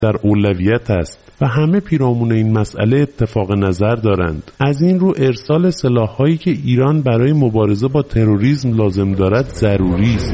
در اولویت است و همه پیرامون این مسئله اتفاق نظر دارند. از این رو ارسال سلاح‌هایی که ایران برای مبارزه با تروریسم لازم دارد ضروری است.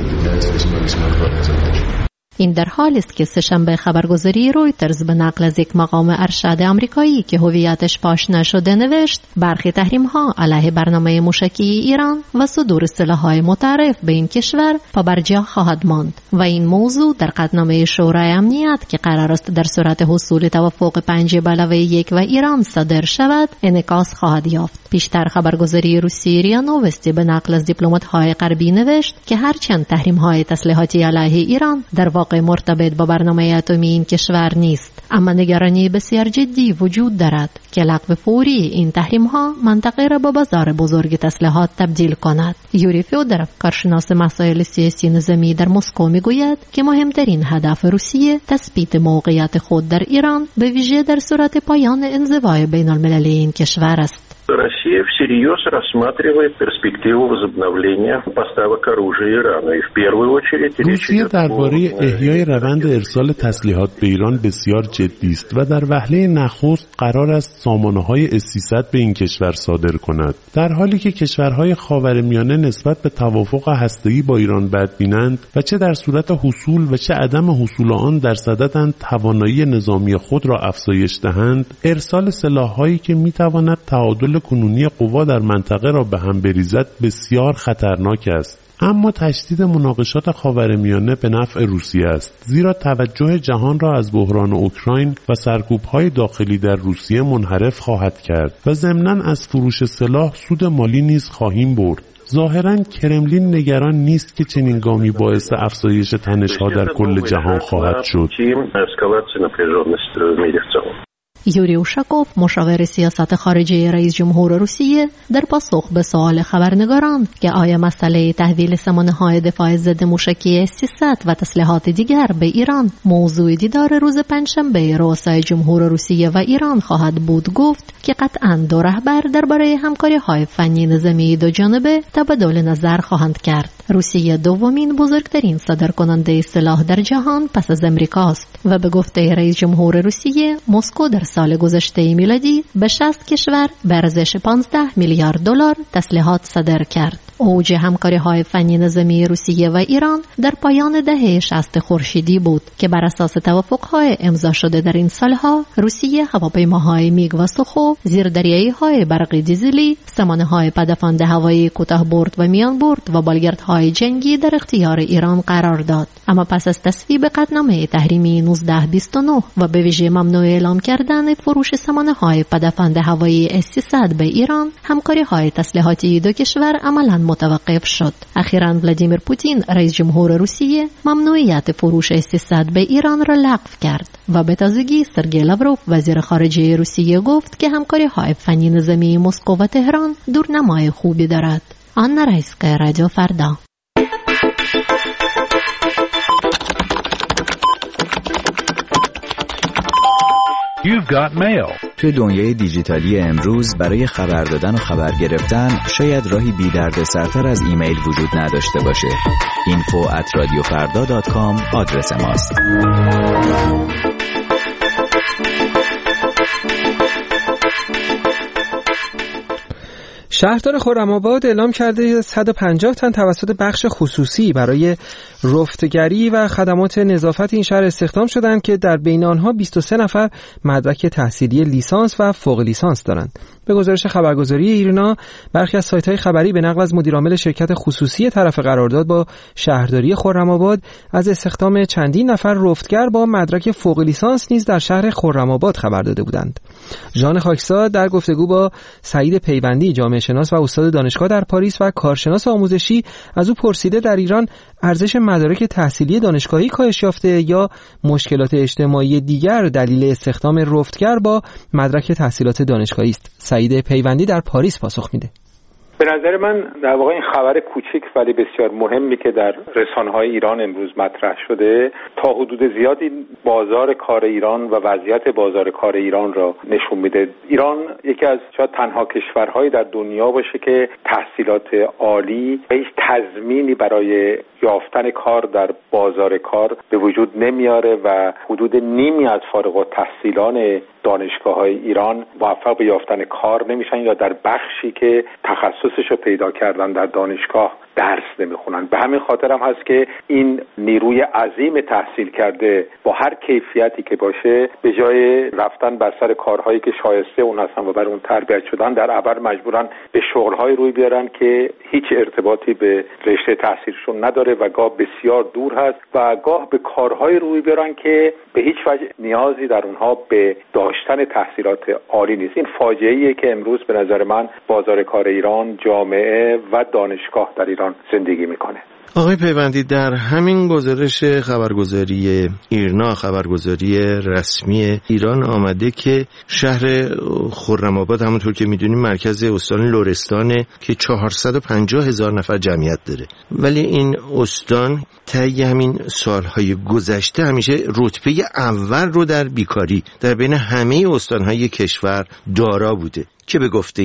این در حالی است که سه‌شنبه خبرگزاری رویترز به نقل از یک مقام ارشد آمریکایی که هویتش فاش نشده نوشت برخی تحریم‌ها علیه برنامه موشکی ایران و صدور سلاح‌های متعارف به این کشور پابرجا خواهد ماند و این موضوع در قطعنامه شورای امنیت که قرار است در صورت حصول توافق 5+1 و ایران صادر شود انعکاس خواهد یافت. پیشتر خبرگزاری روسی ریا نووستی به نقل از دیپلمات‌های غربی نوشت که هرچند تحریم‌های تسلیحاتی علیه ایران در واقع مرتبط با برنامه اتمی این کشور نیست، اما نگرانی بسیار جدی وجود دارد که لغو فوری این تحریم‌ها منطقه را به بازار بزرگ تسلیحات تبدیل کند. یوری فیودروف، کارشناس مسائل سیاسی نظامی در مسکو، میگوید که مهمترین هدف روسیه تثبیت موقعیت خود در ایران به ویژه در صورت پایان انزوای بین‌المللی این کشور است. Россия всерьез рассматривает перспективу возобновления поставок оружия Ирану. И в первую очередь روسیه درباره احیای روند ارسال تسلیحات به ایران بسیار جدی است و در وهله نخست قرار است سامانه‌های S-300 به این کشور صادر کند. در حالی که کشورهای خاورمیانه نسبت به توافق هسته‌ای با ایران بدبینند و چه در صورت حصول و چه عدم حصول آن در صددند توانایی نظامی خود را افزایش دهند، ارسال سلاح‌هایی که می‌تواند تعادل کنونی قوا در منطقه را به هم بریزد بسیار خطرناک است. اما تشدید مناقشات خاورمیانه به نفع روسیه است، زیرا توجه جهان را از بحران اوکراین و سرکوب‌های داخلی در روسیه منحرف خواهد کرد و ضمناً از فروش سلاح سود مالی نیز خواهیم برد. ظاهراً کرملین نگران نیست که چنین گامی باعث افزایش تنش‌ها در کل جهان خواهد شد. یوری اوشاکوف، مشاور سیاست خارجی رئیس جمهور روسیه، در پاسخ به سوال خبرنگاران که آیا مسئله تحویل سامانه‌های دفاع ضد موشکی S-300 و تسلیحات دیگر به ایران موضوع دیدار روز پنجشنبه رؤسای جمهور روسیه و ایران خواهد بود، گفت که قطعاً دو رهبر درباره همکاری‌های فنی نظامی دو جانبه تبادل نظر خواهند کرد. روسیه دومین بزرگترین صادرکننده سلاح در جهان پس از امریکاست و به گفته رئیس جمهور روسیه مسکو در سال گذشته میلادی به 60 کشور به ارزش 15 میلیارد دلار تسلیحات صادر کرد. اوج همکاری‌های فنی نظامی روسیه و ایران در پایان دهه 60 خورشیدی بود که بر اساس توافق‌های امضا شده در این سالها روسیه هواپیماهای میگ و سوخو، زیردریایی‌های برقی دیزلی، سامانه‌های پدافند هوایی کوتاه‌برد و میانبرد و بالگردهای جنگی در اختیار ایران قرار داد. اما پس از تصویب قطعنامه تحریمی 1929 و به ویژه ممنوع اعلام کردن فروش سامانه‌های پدافند هوایی S-300 به ایران، همکاری‌های تسلیحاتی دو کشور عملاً متوقف شد. اخیراً ولادیمیر پوتین، رئیس جمهور روسیه، ممنوعیت فروش S-300 به ایران را لغو کرد و به تازگی سرگئی لاوروف، وزیر خارجه روسیه، گفت که همکاری‌های فنی نظامی مسکو و تهران دورنمای خوبی دارد. آنا رایسکا، رادیو فردا. You've got mail. توی دنیای دیجیتالی امروز برای خبر دادن و خبر گرفتن شاید راهی بی دردسرتر از ایمیل وجود نداشته باشه. info@radiofarda.com آدرس ماست. شهردار خرم‌آباد اعلام کرده 150 تن توسط بخش خصوصی برای رفتگری و خدمات نظافت این شهر استخدام شدند که در بین آنها 23 نفر مدرک تحصیلی لیسانس و فوق لیسانس دارند. به گزارش خبرگزاری ایرنا، برخی از سایت‌های خبری به نقل از مدیرعامل شرکت خصوصی طرف قرارداد با شهرداری خرم‌آباد از استخدام چندین نفر رفتگر با مدرک فوق لیسانس نیز در شهر خرم‌آباد خبر داده بودند. ژان خاکسار در گفتگو با سعید پیوندی، جامعه شناس و استاد دانشگاه در پاریس و کارشناس آموزشی، از او پرسیده در ایران ارزش مدارک تحصیلی دانشگاهی کاهش یافته یا مشکلات اجتماعی دیگر دلیل استخدام رفتگر با مدرک تحصیلات دانشگاهی است. سعید پیوندی در پاریس پاسخ میده. به نظر من در واقع این خبر کوچک ولی بسیار مهمی که در رسانه‌های ایران امروز مطرح شده تا حدود زیادی بازار کار ایران و وضعیت بازار کار ایران را نشون میده. ایران یکی از شاید تنها کشورهایی در دنیا باشه که تحصیلات عالی هیچ تضمینی برای یافتن کار در بازار کار به وجود نمیاره و حدود نیمی از فارغ التحصیلان دانشگاه‌های ایران موفق به یافتن کار نمیشن یا در بخشی که تخصصش رو پیدا کردن در دانشگاه درس نمیخونن. به همین خاطر هم هست که این نیروی عظیم تحصیل کرده با هر کیفیتی که باشه به جای رفتن بر سر کارهایی که شایسته اون هستن و برای اون تربیت شدن در عبر مجبورن به شغل‌های روی بیارن که هیچ ارتباطی به رشته تحصیلشون نداره و گاه بسیار دور هست و گاه به کارهای روی بیارن که به هیچ وجه نیازی در اونها به داشتن تحصیلات عالی نیست. این فاجعه‌ایه که امروز به نظر من بازار کار ایران، جامعه و دانشگاه در ایران زندگی میکنه. آقای پیوندی، در همین گزارش خبرگزاری ایرنا، خبرگزاری رسمی ایران آمده که شهر خرم‌آباد همونطور که میدونیم مرکز استان لرستانه که 450,000 نفر جمعیت داره، ولی این استان طی همین سالهای گذشته همیشه رتبه اول رو در بیکاری در بین همه استانهای کشور دارا بوده که به گفته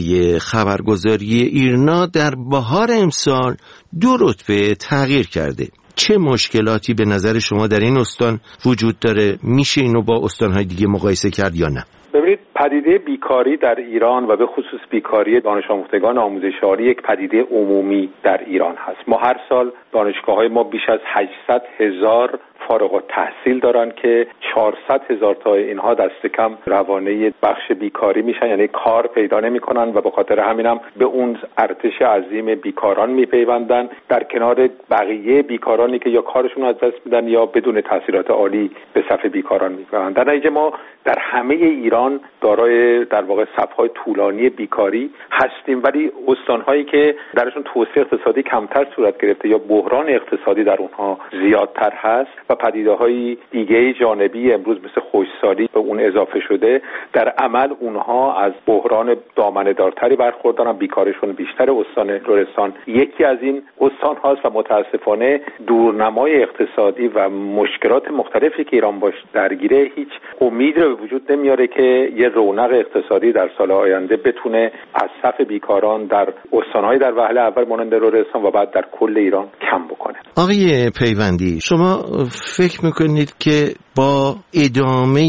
خبرگزاری ایرنا در بهار امسال 2 رتبه تغییر کرده. چه مشکلاتی به نظر شما در این استان وجود داره؟ میشه اینو با استانهای دیگه مقایسه کرد یا نه؟ ببینید، پدیده بیکاری در ایران و به خصوص بیکاری دانش آموختگان آموزش عالی یک پدیده عمومی در ایران هست. ما هر سال دانشگاه‌های ما بیش از 800,000 فارغ التحصیل دارن که 400,000 تا اینها دست کم روانه بخش بیکاری میشن، یعنی کار پیدا نمیکنن و به خاطر همینم به اون ارتش عظیم بیکاران میپیوندن در کنار بقیه بیکارانی که یا کارشون از دست میدن یا بدون تحصیلات عالی به صف بیکاران میپیوندن. در نتیجه ما در همه ایران دارای در واقع صف‌های طولانی بیکاری هستیم، ولی استان‌هایی که درشون توسعه اقتصادی کمتر صورت گرفته یا بحران اقتصادی در اونها زیادتر هست و پدیده‌های دیگه جانبی امروز مثل خشکسالی به اون اضافه شده، در عمل اونها از بحران دامنه‌دارتری برخوردارن، بیکاریشون بیشتر. استان لرستان یکی از این استان هاست و متاسفانه دورنمای اقتصادی و مشکلات مختلفی که ایران باش درگیره هیچ امید رو به وجود نمیاره که یه رونق اقتصادی در سال آینده بتونه از صف بیکاران در استان‌های در وهله اول مانند لرستان و بعد در کل ایران کم بکنه. آقای پیوندی، شما فکر میکنید که با ادامه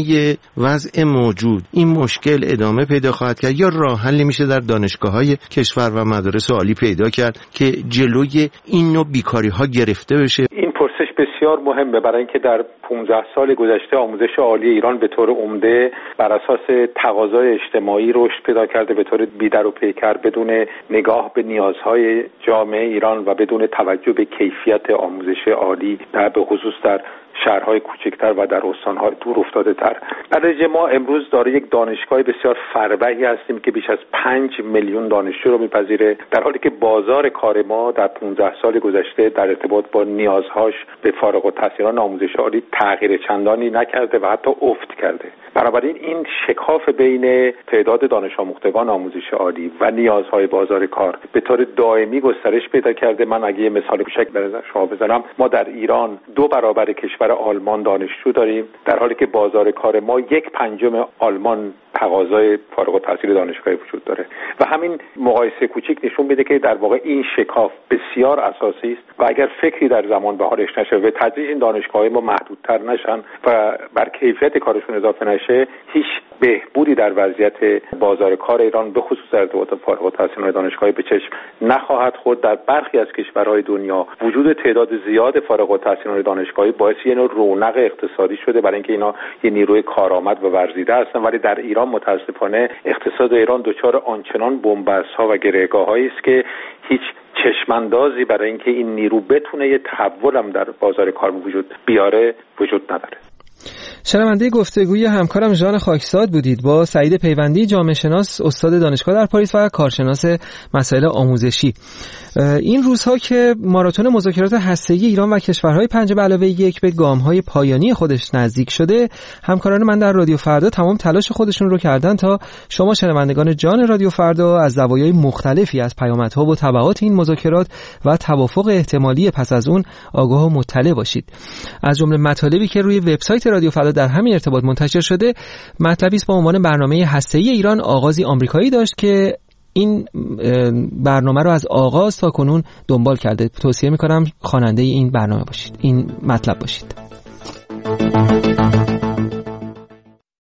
وضع موجود این مشکل ادامه پیدا خواهد کرد یا راه حلی میشه در دانشگاه‌های کشور و مدارس عالی پیدا کرد که جلوی این نوع بیکاری‌ها گرفته بشه؟ این پرسش بسیار مهمه، برای اینکه در 15 سال گذشته آموزش عالی ایران به طور عمده بر اساس تقاضای اجتماعی رشد پیدا کرده، به طور بی‌در و پیکر، بدون نگاه به نیازهای جامعه ایران و بدون توجه به کیفیت آموزش عالی به خصوص در شهرهای کوچکتر و در استان‌های دور افتاده تر. در نتیجه ما امروز داره یک دانشگاه بسیار فربهی هستیم که بیش از 5 میلیون دانشجو رو میپذیره، در حالی که بازار کار ما در 15 سال گذشته در ارتباط با نیازهاش به فارغ التحصیلان آموزش عالی تغییر چندانی نکرده و حتی افت کرده. بنابراین این شکاف بین تعداد دانش آموختگان آموزش عالی و نیازهای بازار کار به طور دائمی گسترش پیدا کرده. من اگه مثال کوچک برای شما بزنم، ما در ایران 2 برابر کشور آلمان دانشجو داریم، در حالی که بازار کار ما 1/5 آلمان تقاضای فارغ التحصیل دانشگاهی وجود داره و همین مقایسه کوچیک نشون میده که در واقع این شکاف بسیار اساسی است و اگر فکری در زمان بهارش نشه و تدریج این دانشگاه‌های ما محدودتر نشن و بر کیفیت کارشون اضافه نشه، هیچ بهبودی در وضعیت بازار کار ایران به خصوص در ارتباط فارغ التحصیلان دانشگاهی به چشم نخواهد خورد. در برخی از کشورهای دنیا وجود تعداد زیاد فارغ التحصیلان دانشگاهی باعث یه نوع رونق اقتصادی شده برای اینکه اینا یه نیروی کارآمد و ورزیده هستن، ولی در ایران متاسفانه اقتصاد ایران دچار آنچنان بن‌بست‌ها و گره‌گاه‌هایی است که هیچ چشماندازی برای اینکه این نیرو بتونه یه تحول هم در بازار کار وجود بیاره وجود نداره. شنونده گفتگوی همکارم ژان خاکساد بودید با سعید پیوندی، جامعه شناس، استاد دانشگاه در پاریس و کارشناس مسائل آموزشی. این روزها که ماراتون مذاکرات هسته‌ای ایران و کشورهای 5+1 به گام‌های پایانی خودش نزدیک شده، همکاران من در رادیو فردا تمام تلاش خودشون رو کردن تا شما شنوندگان جان رادیو فردا از زوایای مختلفی از پیامدها و تبعات این مذاکرات و توافق احتمالی پس از اون آگاه و مطلع باشید. از جمله مطالبی که روی وبسایت رادیو فردا در همین ارتباط منتشر شده، مطلبی است با عنوان برنامه هسته‌ای ایران آغازی آمریکایی داشت که این برنامه رو از آغاز تا کنون دنبال کرده. توصیه می‌کنم خواننده این برنامه باشید، این مطلب باشید.